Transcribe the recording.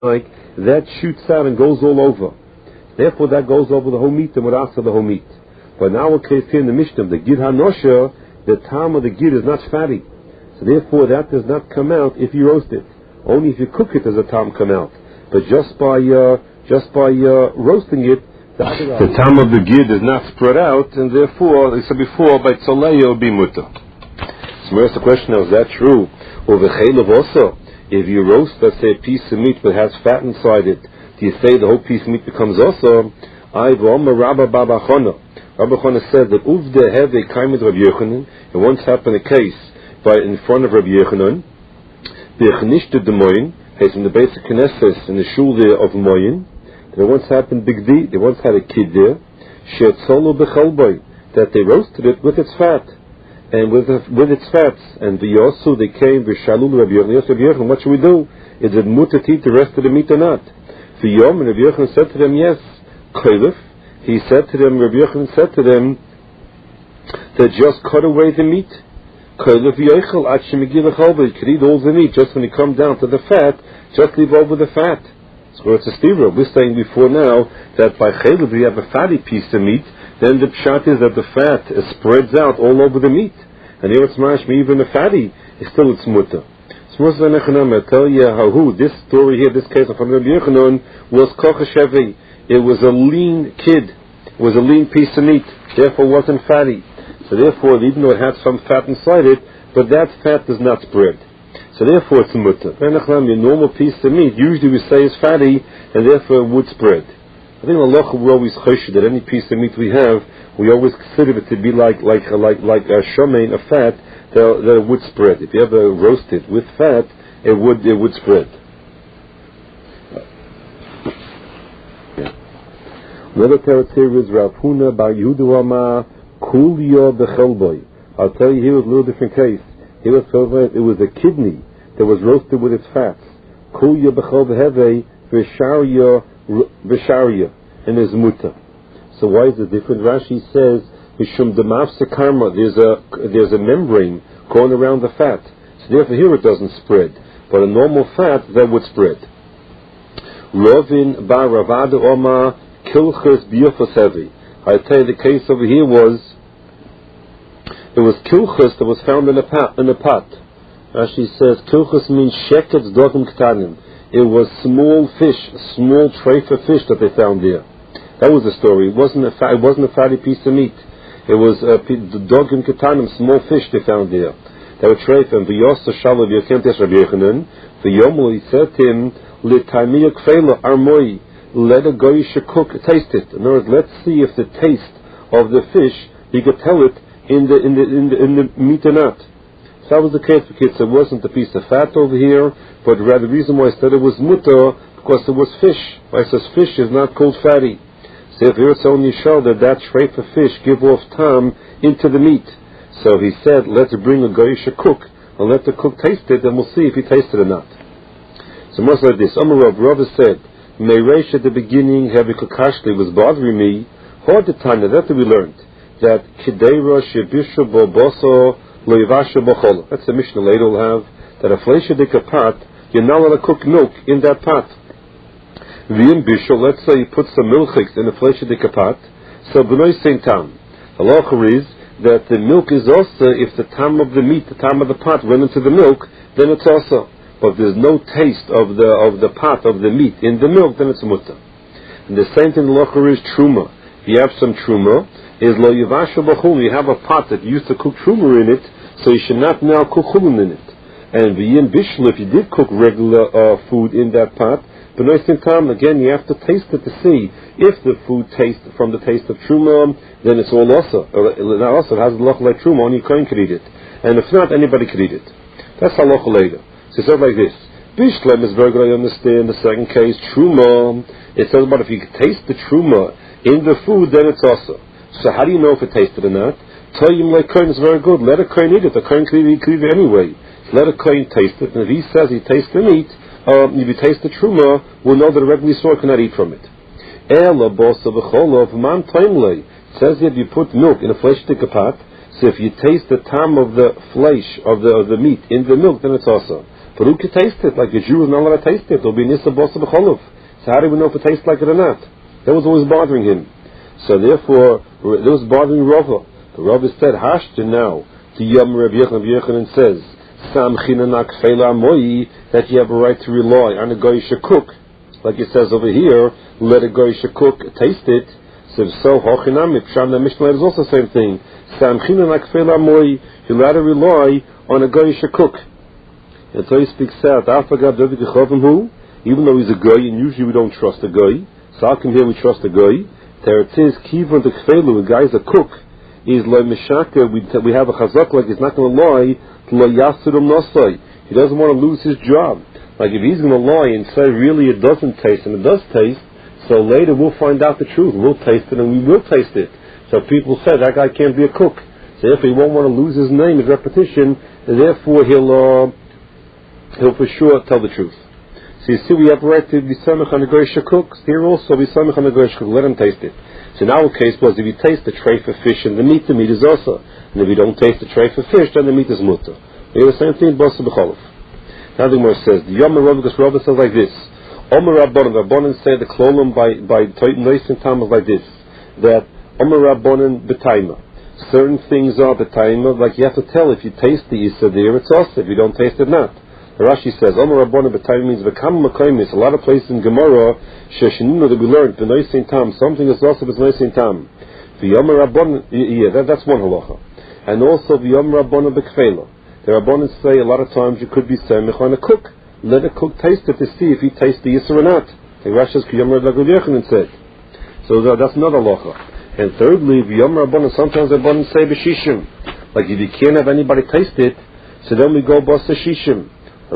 like that shoots out and goes all over. Therefore, that goes over the whole meat and would answer the whole meat. But now we're case here in the Mishnah, the gid hanosha, the time of the gid is not fatty. So therefore, that does not come out if you roast it. Only if you cook it does the time come out. But just by roasting it, the time of the gid is not spread out, and therefore, like I said before, by tzolei it will be mutter. So we ask the question now, is that true? Or v'cheilav also, if you roast, let's say, a piece of meat that has fat inside it, do you say the whole piece of meat becomes also? Rabbi Chana said that uvde have a kaimed Rabbi Yochanan. It once happened a case in front of Rabbi Yochanan. B'echnishte de Moyin, he's from the basic Knesset in the shul there of Moyin. There once happened bigdi. They once had a kid there. She'etzolu b'chalboi, that they roasted it with its fat. And with its fats, and the Yosu they came v'shalul Rabbi Yochanan. What should we do? Is it mutter to eat the rest of the meat or not? V'yom, and Rabbi Yochanan said to them, yes. Koilif, he said to them, Rabbi Yochanan said to them, that just cut away the meat. Koilif yochel ad shemigil lechalba. You could eat all the meat just when you come down to the fat. Just leave over the fat. So it's a stira. We're saying before now that by chaylev you have a fatty piece of meat. Then the pshat is that the fat spreads out all over the meat. And here it's mashma, even the fatty, still it's mutter. So I tell you how this story here, this case of Rabbi Yochanan, was kochashevi. It was a lean kid. It was a lean piece of meat. Therefore it wasn't fatty. So therefore, even though it had some fat inside it, but that fat does not spread. So therefore it's mutter. Your normal piece of meat, usually we say is fatty, and therefore it would spread. I think Allah, we're always choshed that any piece of meat we have, we always consider it to be like a shomein, a fat, that it would spread. If you ever roast it with fat, it would spread. Another territory is Rav Huna bar Yehuda Amar Kulyo b'chelboi. I'll tell you here was a little different case. Here it was a kidney that was roasted with its fats. Kulyo b'chelboi heve v'sharya, and there's muta. So why is it different? Rashi says mishum demafse karma. There's a membrane going around the fat, so therefore here it doesn't spread. But a normal fat that would spread. Rovin bar Ravada Omar kilchus biyufas heavy. I tell you the case over here was kilchus that was found in a pot. Rashi says kilchus means sheketz dogim ktanim. It was small fish, small treifa fish that they found there. That was the story. It wasn't a fatty piece of meat. It was dogim ketanim, small fish they found there. They were treifa. And v'yosa shalav yokentes Rabbi Yochanan. V'yomu, he said to him, l'taimiya kfeila armoi, let a goyish cook taste it. In other words, let's see if the taste of the fish, he could tell it in the meat or not. So that was the case for kids. It wasn't a piece of fat over here, but rather the reason why I said it was mutter, because it was fish. Why it says fish is not called fatty. So if here it's only show that treifa of fish give off tam into the meat. So he said, let's bring a goyish cook, and let the cook taste it, and we'll see if he tastes it or not. So much like this. Amar Rav said, Meiresh at the beginning, Heavy Kakashli was bothering me. Hard to time, that's what we learned. That Kideira Shebisha Boboso Loivasha Bochola. That's the Mishnah later will have. That a flesha dika pot, you're not allowed to cook milk in that pot. V'im Bishul, let's say you put some milchiks in a flesha dika pot. So B'noi Saint Tam. The law is that the milk is also, if the time of the meat, the time of the pot went into the milk, then it's also. But there's no taste of the pot of the meat in the milk, then it's mutter. And the same thing the law is truma. If you have some truma, is lo yivasha b'chul. You have a pot that you used to cook truma in it, so you should not now cook chulin in it. And v'yin bishul, if you did cook regular food in that pot, but no time again you have to taste it to see if the food tastes from the taste of truma, then it's all also. Now also it has a loch like truma, only Kohen could eat it, and if not, anybody could eat it. That's halacha later. So it says like this: Bishlem is very good. I understand. The second case, truma. It says about if you taste the truma in the food, then it's also. So how do you know if it tasted or not? Toyim like Kohen is very good. Let a Kohen eat it. The Kohen could eat it anyway. Let a Kohen taste it. And if he says he tastes the meat, if you taste the truma, we'll know that a regular soil cannot eat from it. Ela bosa v'cholov man taimlei. It says if you put milk in a flesh stick pot, so if you taste the tam of the flesh of the meat in the milk, then it's also. But who can taste it? Like a Jew is not allowed to taste it. There'll be an Issa Bosa B'Cholov. So how do we know if it tastes like it or not? That was always bothering him. So therefore, it was bothering Rava. The Rava said, Hashta now, to Yom Rabbi Yochanan says, that you have a right to rely on a goy shekuk. Like it says over here, let a goy shekuk taste it. So Hochinami, Psham the Mishnah is also the same thing. You're allowed to rely on a goy shekuk. And so he speaks out, even though he's a goy, and usually we don't trust a goy. So how come here we trust a goy? There it is, Kivon the Kfelu, a guy's a cook, is loy mishaka, we have a chazak like he's not going to lie, lo yasurum nosai. He doesn't want to lose his job. Like if he's going to lie and say really it doesn't taste, and it does taste, so later we'll find out the truth. We'll taste it and we will taste it. So people say that guy can't be a cook. So therefore he won't want to lose his name, his repetition, and therefore he'll for sure tell the truth. So you see, we have a right to be samech on the goy shekuk. Here also, be samech on the goy shekuk. Let him taste it. So in our case was, if you taste the tray for fish and the meat is also. And if you don't taste the tray for fish, then the meat is mutter. We have the same thing, bosa b'cholov. Now the Gemara says, the Yom Rav, because Rav says like this. Omer Rabbanan say the klolim by Noisim Tam is like this. That Omer Rabbanan b'taima. Certain things are b'taima, like you have to tell if you taste the Yisa there, it's also. If you don't taste it, not. Rashi says, Omer Rabbana b'tayim means v'kam makomis. A lot of places in Gemara, sheshininu that we learned b'noisin tam. Something is also b'noisin tam. V'yomer Rabbana, that's one halacha. And also v'yomer Rabbana b'kfela. The Rabbanan say a lot of times you could be semich on a cook. Let a cook taste it to see if he tastes the yisr or not. Like Rashi says, K'yomer Rabbi Yochanan said. So that's another halacha. And thirdly, v'yomer Rabbana, sometimes the Rabbanan say b'shishim. Like if you can't have anybody taste it, so then we go b'asa shishim.